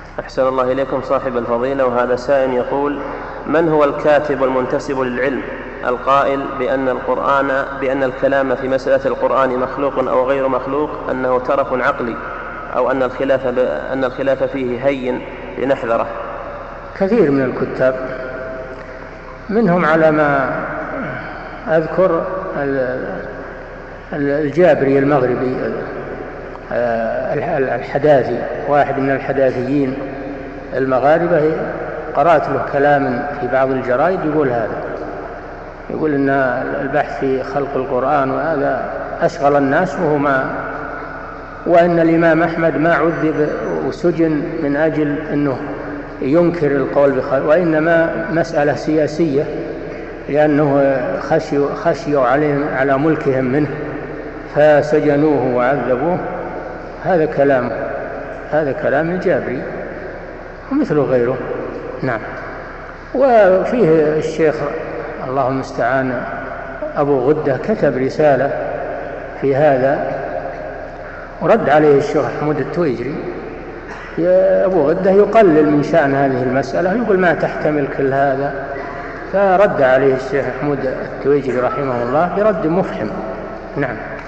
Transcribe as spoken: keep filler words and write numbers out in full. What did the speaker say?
أحسن الله إليكم صاحب الفضيلة. وهذا سائل يقول: من هو الكاتب المنتسب للعلم القائل بأن القرآن بأن الكلام في مسألة القرآن مخلوق أو غير مخلوق أنه ترف عقلي، أو أن الخلاف أن الخلاف فيه هين لنحذره؟ كثير من الكتاب، منهم على ما أذكر الجابري المغربي الحداثي، واحد من الحداثيين المغاربة، قرأت له كلام في بعض الجرائد يقول هذا، يقول إن البحث في خلق القرآن وهذا أشغل الناس، وهو ما وأن الإمام أحمد ما عذب وسجن من أجل أنه ينكر القول بخلق، وإنما مسألة سياسية، لأنه خشيوا, خشيوا عليهم على ملكهم منه فسجنوه وعذبوه. هذا كلام هذا كلام الجابري ومثل غيره. نعم. وفيه الشيخ الله المستعان أبو غدة كتب رسالة في هذا ورد عليه الشيخ حمود التويجري. أبو غدة يقلل من شأن هذه المسألة، يقول ما تحتمل كل هذا، فرد عليه الشيخ حمود التويجري رحمه الله برد مفحم. نعم.